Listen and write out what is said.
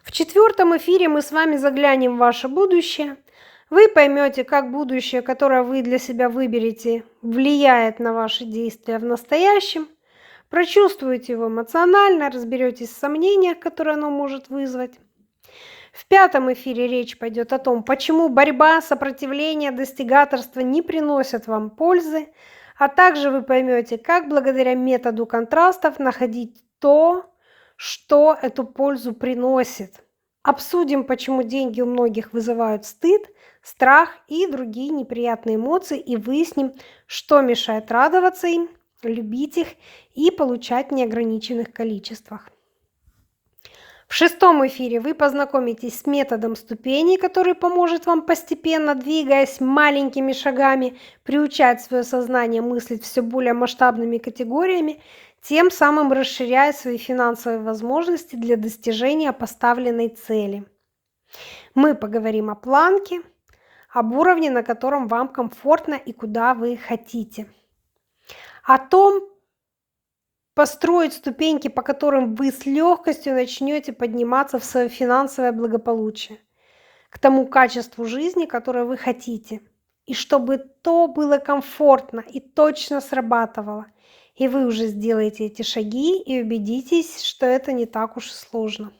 В четвертом эфире мы с вами заглянем в ваше будущее. Вы поймете, как будущее, которое вы для себя выберете, влияет на ваши действия в настоящем. Прочувствуете его эмоционально, разберетесь в сомнениях, которые оно может вызвать. В пятом эфире речь пойдет о том, почему борьба, сопротивление, достигаторство не приносят вам пользы, а также вы поймете, как благодаря методу контрастов находить то, что эту пользу приносит. Обсудим, почему деньги у многих вызывают стыд, страх и другие неприятные эмоции, и выясним, что мешает радоваться им, любить их и получать в неограниченных количествах. В шестом эфире вы познакомитесь с методом ступеней, который поможет вам постепенно, двигаясь маленькими шагами, приучать свое сознание мыслить все более масштабными категориями, тем самым расширяя свои финансовые возможности для достижения поставленной цели. Мы поговорим о планке, об уровне, на котором вам комфортно и куда вы хотите. О том, построить ступеньки, по которым вы с легкостью начнете подниматься в свое финансовое благополучие, к тому качеству жизни, которое вы хотите, и чтобы то было комфортно и точно срабатывало, и вы уже сделаете эти шаги и убедитесь, что это не так уж и сложно.